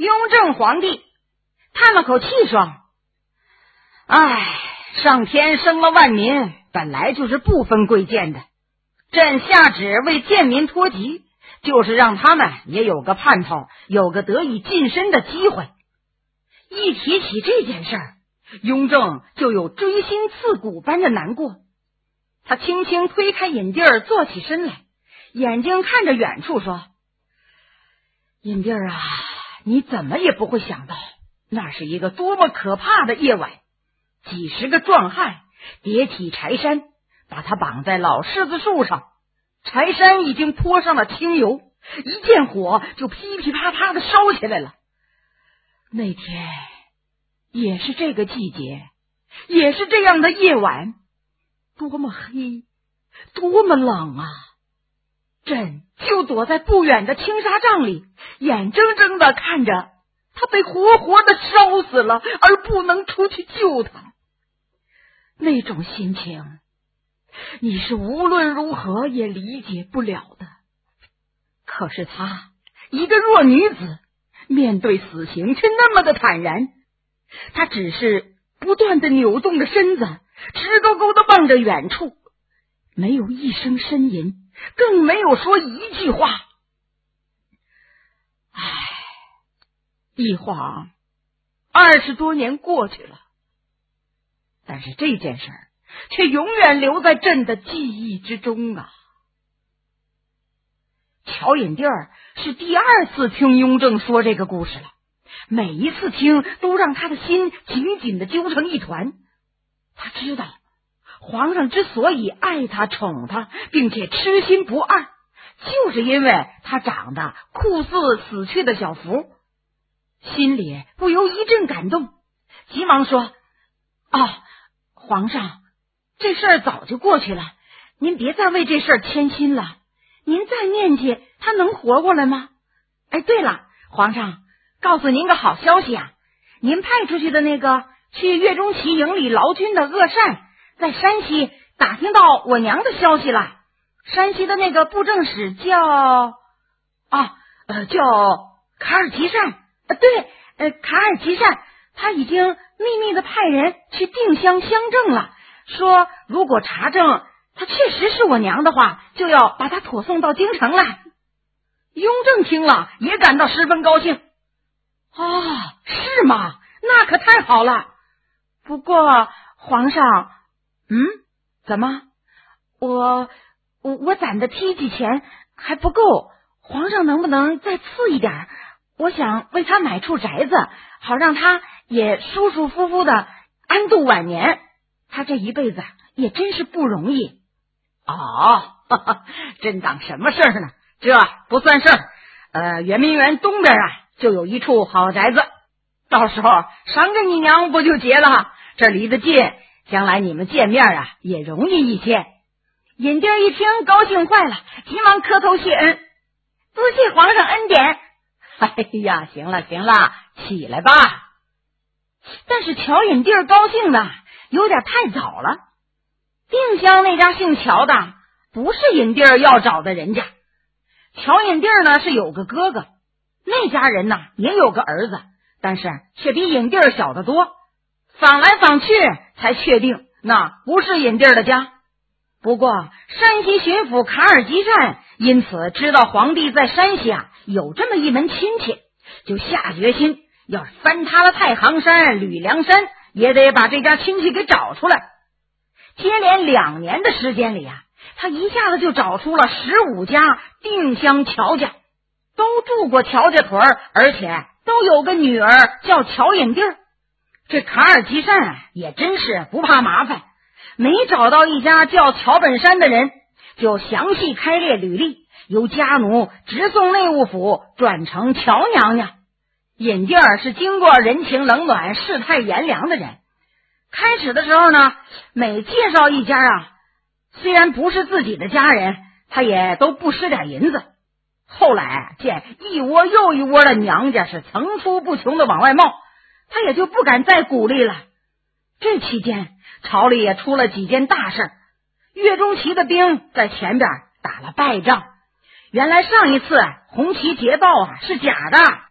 雍正皇帝叹了口气说：唉，上天生了万民，本来就是不分贵贱的，朕下旨为贱民脱籍，就是让他们也有个盼头，有个得以晋升的机会。一提起这件事儿，雍正就有锥心刺骨般的难过。他轻轻推开尹弟儿，坐起身来，眼睛看着远处说：尹弟儿啊，你怎么也不会想到，那是一个多么可怕的夜晚。几十个壮汉叠起柴山，把他绑在老柿子树上，柴山已经泼上了清油，一见火就噼噼啪啪的烧起来了。那天也是这个季节，也是这样的夜晚，多么黑，多么冷啊！朕就躲在不远的青纱帐里，眼睁睁的看着他被活活的烧死了，而不能出去救他。那种心情，你是无论如何也理解不了的。可是她，一个弱女子，面对死刑却那么的坦然。她只是不断的扭动着身子，直勾勾的望着远处，没有一声呻吟，更没有说一句话。唉，一晃20多年过去了，但是这件事儿却永远留在朕的记忆之中啊。乔尹弟儿是第2次听雍正说这个故事了，每一次听都让他的心紧紧的揪成一团。他知道皇上之所以爱他宠他，并且痴心不二，就是因为他长得酷似死去的小福。心里不由一阵感动，急忙说：皇上，这事儿早就过去了，您别再为这事儿牵心了。您再念记，他能活过来吗？对了，皇上，告诉您个好消息啊，您派出去的那个去岳钟琪营里劳军的恶善，在山西打听到我娘的消息了。山西的那个布政使叫卡尔吉善，对，卡尔吉善，他已经秘密的派人去定襄乡政了，说如果查证他确实是我娘的话，就要把他妥送到京城来。雍正听了也感到十分高兴。是吗？那可太好了。不过皇上，怎么？我攒的梯级钱还不够，皇上能不能再赐一点？我想为他买处宅子，好让他也舒舒服服的安度晚年。他这一辈子也真是不容易。朕当什么事儿呢？这不算事儿。圆明园东边就有一处好宅子，到时候赏给你娘不就结了？这离得近，将来你们见面也容易一些。尹弟儿一听高兴坏了，急忙磕头谢恩，多谢皇上恩典。行了，起来吧。但是乔尹弟儿高兴的有点太早了。定襄那家姓乔的不是尹弟儿要找的人家。乔尹弟儿呢是有个哥哥，那家人呢也有个儿子，但是却比尹弟儿小得多。访来访去才确定那不是尹弟儿的家。不过山西巡抚卡尔吉善因此知道皇帝在山西有这么一门亲戚，就下决心要翻塌了太行山、吕梁山，也得把这家亲戚给找出来。接连2年的时间里他一下子就找出了15家定襄乔家，都住过乔家屯，而且都有个女儿叫乔尹弟儿。这卡尔吉善也真是不怕麻烦，没找到一家叫乔本山的人，就详细开列履历，由家奴直送内务府转成乔娘娘。尹弟儿是经过人情冷暖、世态炎凉的人，开始的时候呢，每介绍一家虽然不是自己的家人，他也都不施点银子。后来见一窝又一窝的娘家是层出不穷的往外冒，他也就不敢再鼓励了。这期间朝里也出了几件大事，岳钟琪的兵在前边打了败仗，原来上一次红旗捷报是假的，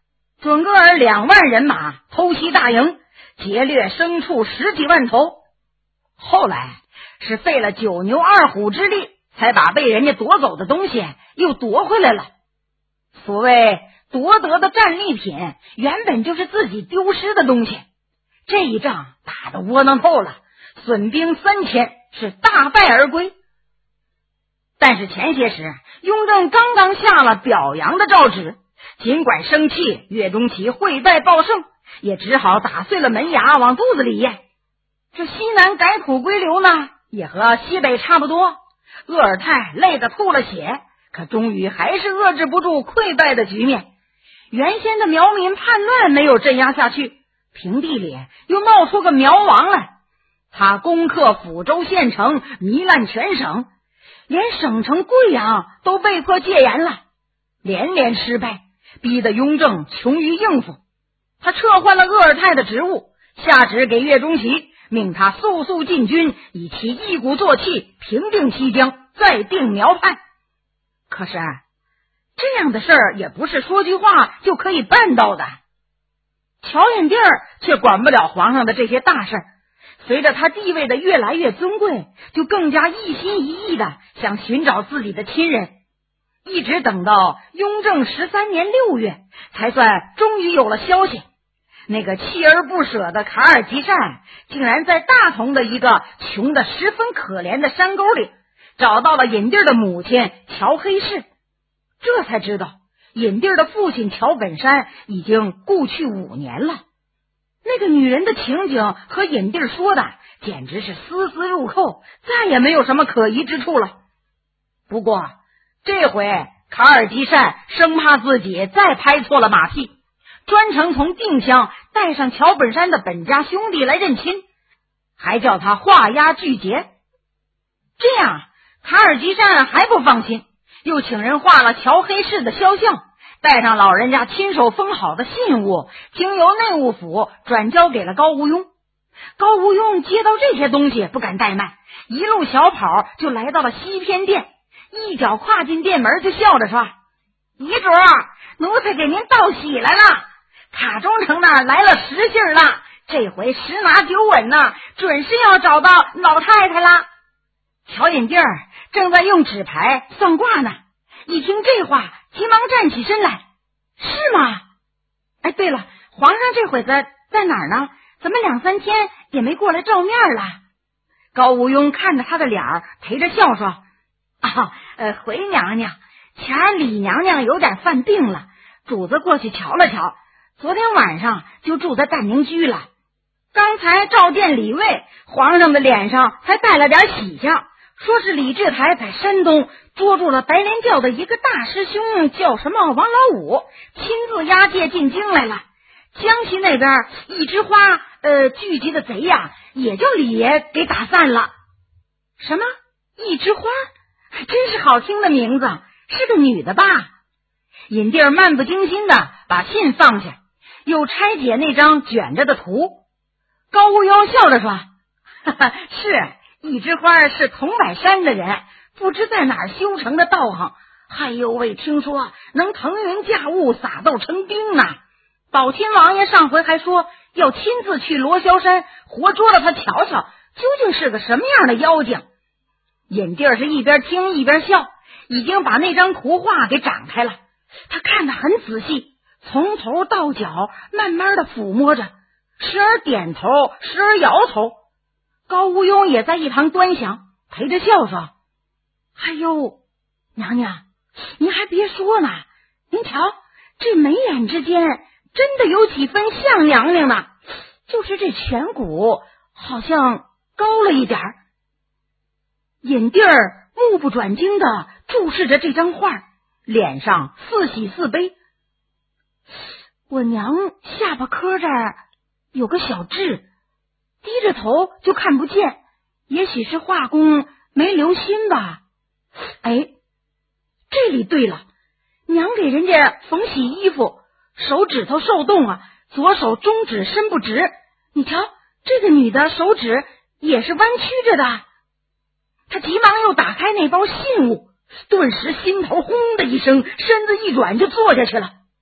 准噶尔2万人马偷袭大营，劫掠牲畜10几万头。后来是费了9牛2虎之力，才把被人家夺走的东西又夺回来了。所谓夺得的战利品，原本就是自己丢失的东西。这一仗打得窝囊透了，损兵3000，是大败而归。但是前些时，雍正刚刚下了表扬的诏旨，尽管生气，岳钟琪会败报胜，也只好打碎了门牙往肚子里咽。这西南改土归流呢，也和西北差不多。鄂尔泰累得吐了血，可终于还是遏制不住溃败的局面。原先的苗民叛乱没有镇压下去，平地里又闹出个苗王来。他攻克抚州县城，糜烂全省，连省城贵阳都被迫戒严了，连连失败，逼得雍正穷于应付。他撤换了鄂尔泰的职务，下旨给岳钟琪，命他速速进军，以其一鼓作气平定西江，再定苗叛。可是这样的事儿也不是说句话就可以办到的。乔引娣却管不了皇上的这些大事，随着他地位的越来越尊贵，就更加一心一意的想寻找自己的亲人。一直等到雍正13年6月，才算终于有了消息。那个锲而不舍的卡尔吉善竟然在大同的一个穷得十分可怜的山沟里找到了引娣的母亲乔黑氏。这才知道引娣的父亲乔本山已经故去5年了。那个女人的情景和引娣说的简直是丝丝入扣，再也没有什么可疑之处了。不过这回卡尔吉善生怕自己再拍错了马屁，专程从定襄带上乔本山的本家兄弟来认亲，还叫他画押拒节。这样卡尔吉善还不放心，又请人画了乔黑氏的肖像，带上老人家亲手封好的信物，经由内务府转交给了高无庸。高无庸接到这些东西不敢怠慢，一路小跑就来到了西偏殿，一脚跨进殿门就笑着说：遗主，奴才给您道喜来了，卡中城那来了10信了，这回10拿9稳呢，准是要找到老太太了。乔引娣正在用纸牌算卦呢，一听这话急忙站起身来：是吗？哎，对了，皇上这会子在哪儿呢？怎么2、3天也没过来照面了？高无庸看着他的脸儿，陪着笑说：回娘娘，前儿李娘娘有点犯病了，主子过去瞧了瞧，昨天晚上就住在淡宁居了。刚才召见李卫，皇上的脸上还带了点喜相，说是李治台在山东捉住了白莲教的一个大师兄，叫什么王老五，亲自押解进京来了。江西那边一枝花聚集的贼呀，也叫李爷给打散了。什么一枝花？真是好听的名字，是个女的吧？引娣漫不经心的把信放下，又拆解那张卷着的图。高无庸笑着说：是一枝花是桐柏山的人，不知在哪儿修成的道行，哎呦喂，听说能腾云驾雾，撒豆成兵呢。宝亲王爷上回还说要亲自去罗霄山活捉了他瞧瞧，究竟是个什么样的妖精。引娣是一边听一边笑，已经把那张图画给展开了。他看得很仔细，从头到脚慢慢的抚摸着，时而点头，时而摇头。高无庸也在一旁端详，陪着笑说：哎呦，娘娘您还别说呢，您瞧这眉眼之间真的有几分像娘娘呢，就是这颧骨好像高了一点儿。引娣目不转睛的注视着这张画，脸上似喜似悲。我娘下巴颏这儿有个小痣，低着头就看不见，也许是画工没留心吧。哎，这里对了，娘给人家缝洗衣服，手指头受冻啊，左手中指伸不直，你瞧这个女的手指也是弯曲着的。他急忙又打开那包信物，顿时心头轰的一声，身子一软就坐下去了。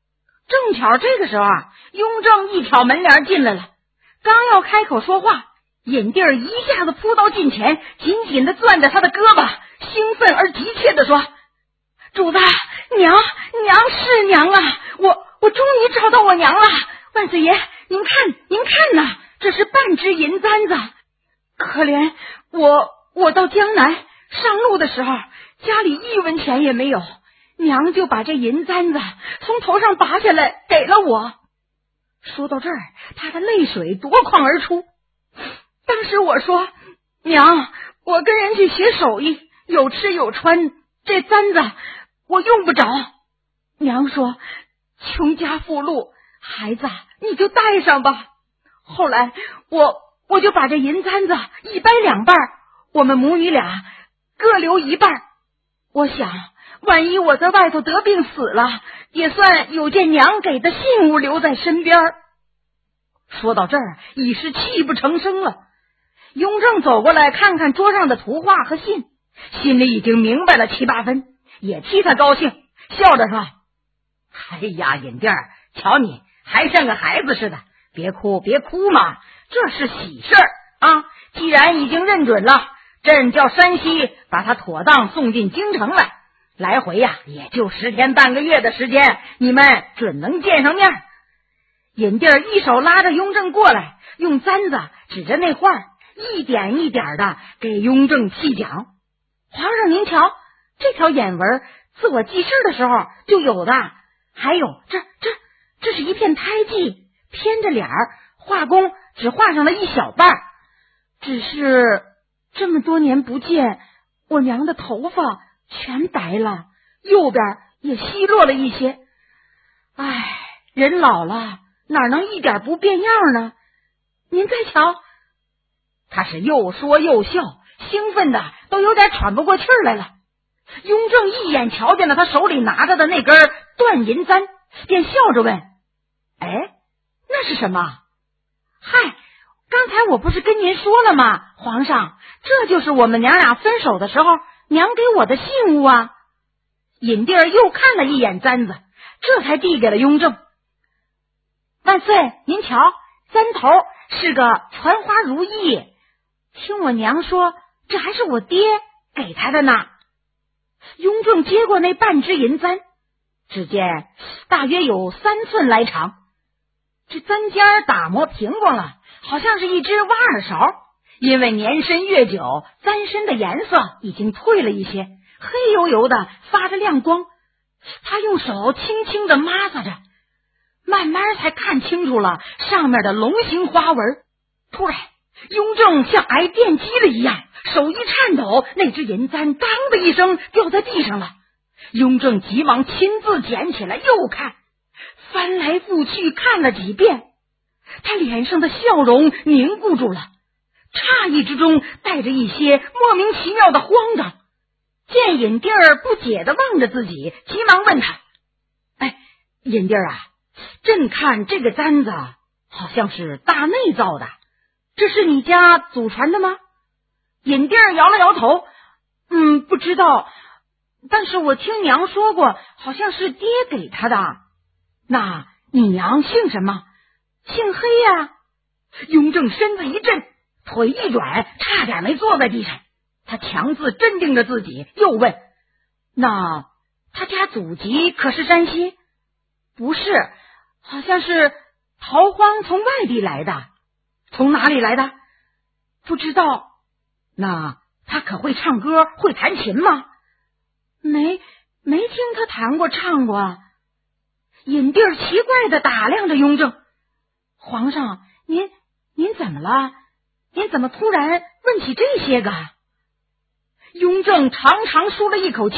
正巧这个时候啊，雍正一挑门帘进来了，刚要开口说话，尹弟儿一下子扑到近前，紧紧地攥着他的胳膊，兴奋而急切地说：主子，娘是娘啊，我终于找到我娘了，万岁爷，您看呐，这是半只银簪子，可怜我到江南上路的时候，家里1文钱也没有，娘就把这银簪子从头上拔下来给了我。说到这儿，他的泪水夺眶而出。当时我说：娘，我跟人去学手艺，有吃有穿，这簪子我用不着。娘说：穷家富路，孩子你就带上吧。后来我就把这银簪子一掰2半，我们母女俩各留1半。我想万一我在外头得病死了，也算有件娘给的信物留在身边。说到这儿，已是泣不成声了。雍正走过来看看桌上的图画和信，心里已经明白了7、8分，也替他高兴，笑着说：哎呀，尹弟儿，瞧你还像个孩子似的，别哭嘛，这是喜事啊！既然已经认准了，朕叫山西把他妥当送进京城来回呀，也就10天半个月的时间，你们准能见上面。尹弟儿一手拉着雍正过来，用簪子指着那画，一点一点的给雍正细讲。皇上您瞧，这条眼纹自我记事的时候就有的，还有这是一片胎记，偏着脸儿，画工只画上了1小半，只是这么多年不见，我娘的头发全白了，右边也稀落了一些。唉，人老了哪能一点不变样呢？您再瞧。他是又说又笑，兴奋的都有点喘不过气来了。雍正一眼瞧见了他手里拿着的那根断银簪，便笑着问：哎，那是什么？嗨，刚才我不是跟您说了吗，皇上，这就是我们娘俩分手的时候娘给我的信物啊。尹弟儿又看了一眼簪子，这才递给了雍正。万岁，您瞧，簪头是个传花如意，听我娘说这还是我爹给他的呢。雍正接过那半只银簪，只见大约有3寸来长，这簪尖打磨平光了，好像是一只挖耳勺，因为年深月久，簪身的颜色已经褪了一些，黑油油的发着亮光。他用手轻轻的抹擦着，慢慢才看清楚了上面的龙形花纹。突然雍正像挨电击了一样，手一颤抖，那只银簪当的一声掉在地上了。雍正急忙亲自捡起来又看，翻来覆去看了几遍，他脸上的笑容凝固住了，诧异之中带着一些莫名其妙的慌张。见尹弟儿不解地望着自己，急忙问他：哎，尹弟儿啊，朕看这个簪子好像是大内造的，这是你家祖传的吗？尹弟儿摇了摇头，不知道，但是我听娘说过，好像是爹给他的。那你娘姓什么？姓黑呀。雍正身子一震，腿一转，差点没坐在地上。他强自镇定着自己，又问：那他家祖籍可是山西？不是，好像是逃荒从外地来的。从哪里来的？不知道。那他可会唱歌，会弹琴吗？没听他弹过唱过。尹弟儿奇怪地打量着雍正。皇上，您怎么了？您怎么突然问起这些个？雍正长长舒了一口气。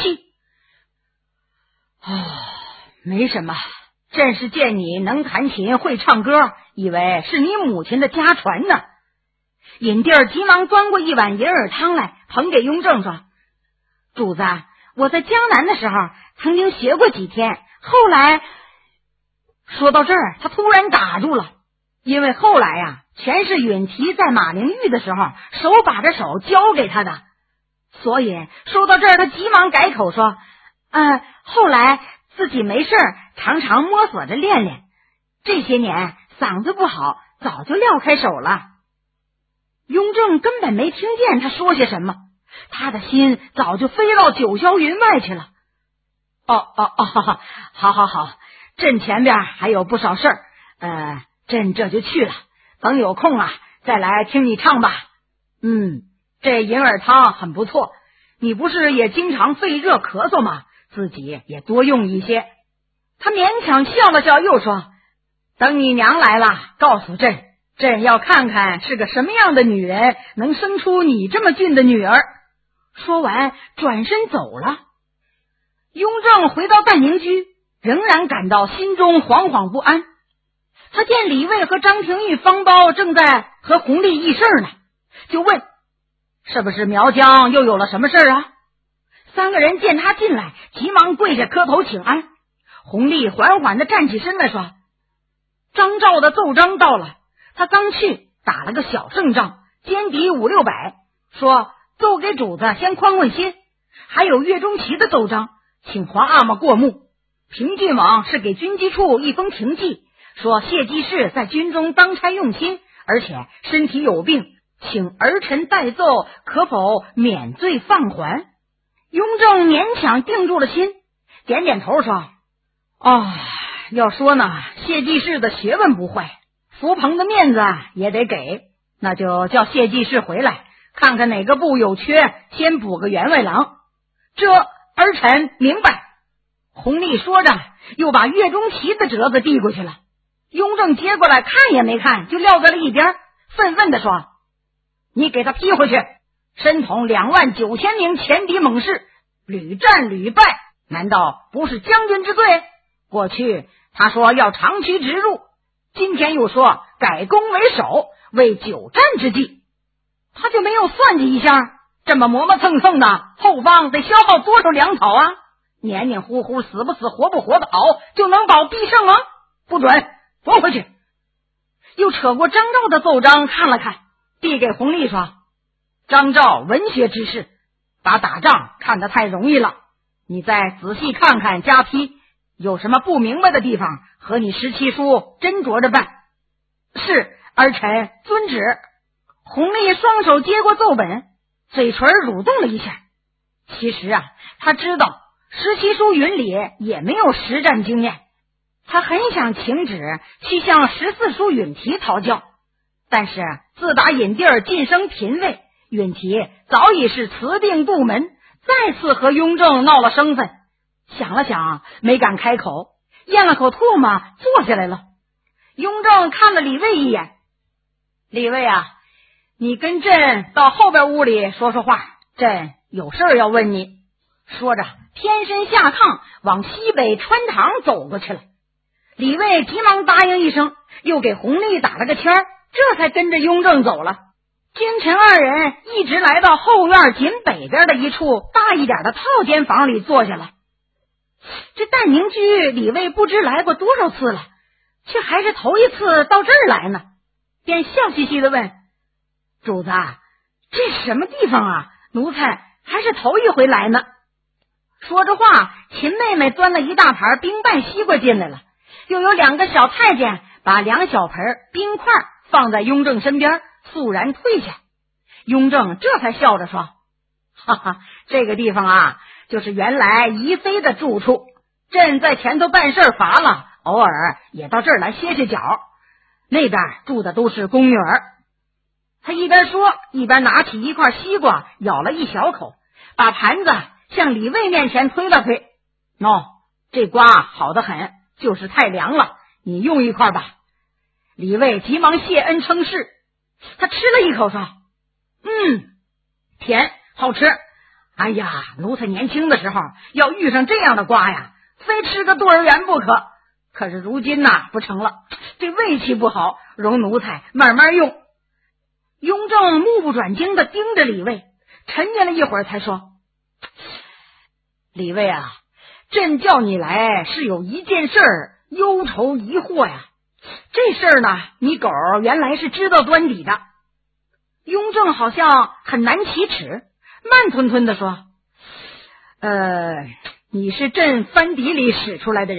没什么，朕是见你能弹琴会唱歌，以为是你母亲的家传呢。尹弟儿急忙端过一碗银耳汤来，捧给雍正说：主子，我在江南的时候曾经学过几天，后来……说到这儿，他突然打住了，因为后来呀，全是允提在马陵峪的时候手把着手教给他的，所以说到这儿，他急忙改口说：后来自己没事常常摸索着练练，这些年嗓子不好，早就撂开手了。雍正根本没听见他说些什么，他的心早就飞到九霄云外去了。好，朕前边还有不少事儿，朕这就去了，等有空啊再来听你唱吧。这银耳汤很不错，你不是也经常肺热咳嗽吗？自己也多用一些。他勉强笑了笑，又说，等你娘来了告诉朕，朕要看看是个什么样的女人能生出你这么俊的女儿。说完转身走了。雍正回到淡宁居，仍然感到心中惶惶不安。他见李卫和张廷玉、方苞正在和弘历议事呢，就问，是不是苗疆又有了什么事啊？三个人见他进来，急忙跪下磕头请安。弘历缓缓地站起身来说，张昭的奏章到了，他刚去打了个小胜仗，歼敌500-600，说奏给主子先宽宽心。还有岳钟琪的奏章，请皇阿玛过目。平郡王是给军机处一封停记，说谢济世在军中当差用心，而且身体有病，请儿臣代奏，可否免罪放还？雍正勉强定住了心，点点头说，要说呢，谢济世的学问不坏，福朋的面子也得给，那就叫谢济世回来，看看哪个部有缺，先补个员外郎。这儿臣明白。弘历说着，又把岳钟琪的折子递过去了。雍正接过来看也没看，就撂在了一边，愤愤地说，你给他批回去，身统29000名前敌猛士，屡战屡败，难道不是将军之罪？过去他说要长驱直入，今天又说改攻为守，为久战之计，他就没有算计一下，这么磨磨蹭蹭的，后方得消耗多少粮草啊？黏黏糊糊，死不死活不活的熬，就能保必胜吗？不准，夺回去。又扯过张昭的奏章看了看，递给弘历说，张昭文学之士，把打仗看得太容易了，你再仔细看看加批，有什么不明白的地方，和你17书斟酌着办。是，儿臣遵旨。弘历双手接过奏本，嘴唇蠕动了一下。其实啊，他知道17书云里也没有实战经验，他很想请旨去向14书允提讨教，但是自打尹弟儿晋升嫔位，允提早已是辞定部门，再次和雍正闹了生分。想了想没敢开口，咽了口唾沫坐下来了。雍正看了李卫一眼，李卫啊，你跟朕到后边屋里说说话，朕有事儿要问你。说着偏身下炕，往西北穿堂走过去了。李卫急忙答应一声，又给弘历打了个签儿，这才跟着雍正走了。君臣二人一直来到后院紧北边的一处大一点的套间房里坐下了。这淡宁居李卫不知来过多少次了，却还是头一次到这儿来呢，便笑嘻嘻地问，主子，这是什么地方啊？奴才还是头一回来呢。说着话，秦妹妹端了一大盘冰拌西瓜进来了，又有2个小太监把2小盆冰块放在雍正身边，肃然退下。雍正这才笑着说，哈哈，这个地方啊，就是原来宜妃的住处，朕在前头办事乏了，偶尔也到这儿来歇歇脚，那边住的都是宫女儿。他一边说一边拿起一块西瓜咬了一小口，把盘子向李卫面前推了推，这瓜好得很，就是太凉了，你用一块吧。李卫急忙谢恩称是，他吃了一口说，甜，好吃。哎呀，奴才年轻的时候要遇上这样的瓜呀，非吃个幼儿园不可，可是如今不成了，这胃气不好，容奴才慢慢用。雍正目不转睛地盯着李卫，沉吟了一会儿才说，李卫啊，朕叫你来是有一件事儿忧愁疑惑呀。这事儿呢，你狗原来是知道端底的。雍正好像很难启齿，慢吞吞地说，你是朕藩邸里使出来的人，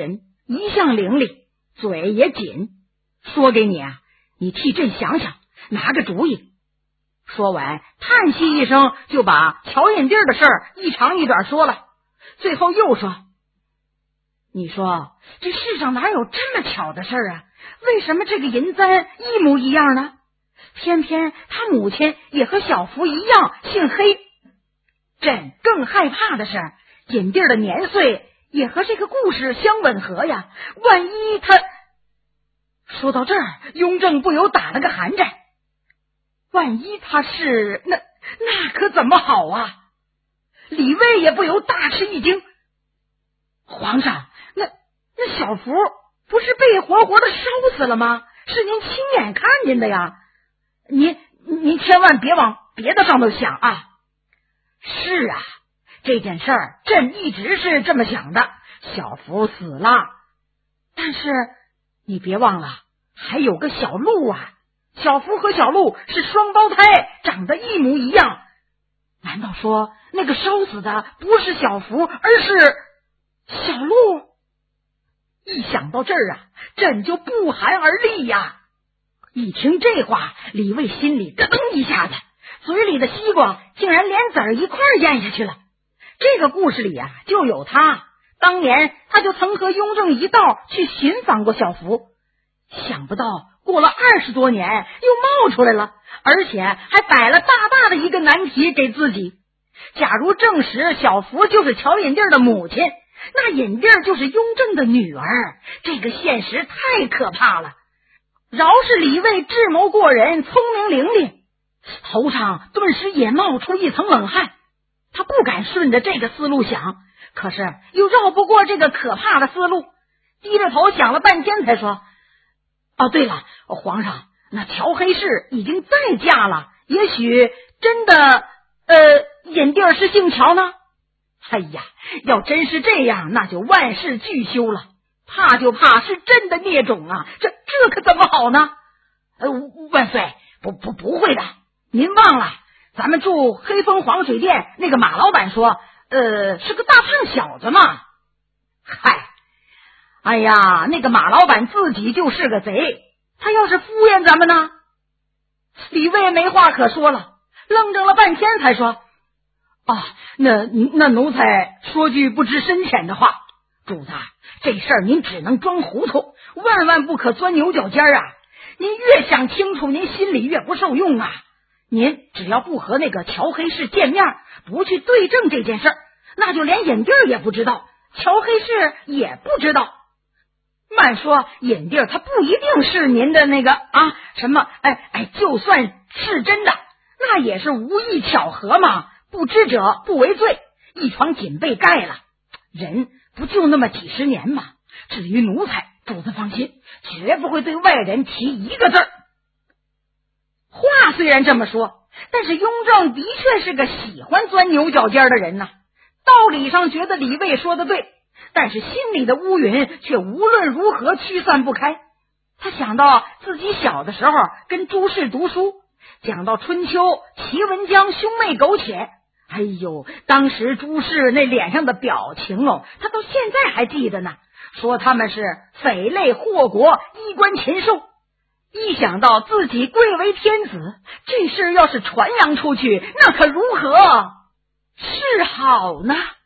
一向伶俐，嘴也紧，说给你啊，你替朕想想，拿个主意。说完叹息一声，就把乔引娣的事儿一长一短说了，最后又说，你说这世上哪有这么巧的事儿啊？为什么这个银簪一模一样呢？偏偏他母亲也和小福一样姓黑。朕更害怕的是引娣的年岁也和这个故事相吻合呀，万一他……说到这儿，雍正不由打了个寒颤。万一他是……那可怎么好啊？李卫也不由大吃一惊。皇上，那小福不是被活活的烧死了吗？是您亲眼看见的呀。您千万别往别的上头想啊。是啊，这件事儿朕一直是这么想的，小福死了，但是你别忘了还有个小鹿啊，小福和小鹿是双胞胎，长得一模一样。难道说那个烧死的不是小福，而是小鹿？一想到这儿啊，朕就不寒而栗呀。一听这话，李卫心里咯噔一下子，嘴里的西瓜竟然连籽儿一块咽下去了。这个故事里啊，就有他。当年他就曾和雍正一道去寻访过小福，想不到过了20多年又冒出来了，而且还摆了大大的一个难题给自己。假如证实小福就是乔引娣的母亲，那引娣就是雍正的女儿，这个现实太可怕了。饶是李卫智谋过人，聪明伶俐，头上顿时也冒出一层冷汗。他不敢顺着这个思路想，可是又绕不过这个可怕的思路，低着头想了半天才说，哦，对了，皇上，那乔黑氏已经再嫁了，也许真的引娣是姓乔呢？哎呀，要真是这样，那就万事俱休了。怕就怕是朕的孽种啊，这可怎么好呢？万岁，不会的。您忘了咱们住黑风黄水店那个马老板说是个大胖小子嘛。嗨，哎呀，那个马老板自己就是个贼，他要是敷衍咱们呢？李卫没话可说了，愣怔了半天才说，那奴才说句不知深浅的话，主子，这事儿您只能装糊涂，万万不可钻牛角尖啊！您越想清楚，您心里越不受用啊！您只要不和那个乔黑氏见面，不去对证这件事儿，那就连引娣也不知道，乔黑氏也不知道。慢说引娣她不一定是您的那个就算是真的，那也是无意巧合嘛，不知者不为罪，一床锦被盖了，人不就那么几十年吗？至于奴才，主子放心，绝不会对外人提一个字儿。话虽然这么说，但是雍正的确是个喜欢钻牛角尖的人呐。道理上觉得李卫说的对，但是心里的乌云却无论如何驱散不开。他想到自己小的时候跟朱氏读书，讲到春秋齐文姜兄妹苟且，哎呦，当时朱氏那脸上的表情他到现在还记得呢，说他们是匪类祸国，衣冠禽兽。一想到自己贵为天子，这事要是传扬出去，那可如何是好呢？